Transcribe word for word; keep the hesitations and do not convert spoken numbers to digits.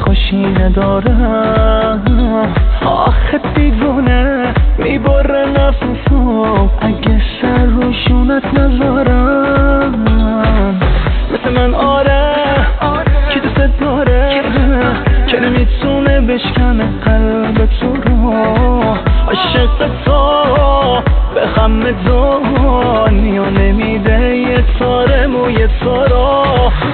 خوشی ندارم. آخه دیوونه میبره نفسم اگه سر روشونت نذارم. مثل من آره که دوست داره که نمیتونه بشکنه قلب تو رو. عاشق تو به همه دنیا نمیده یه تاره موی تو رو.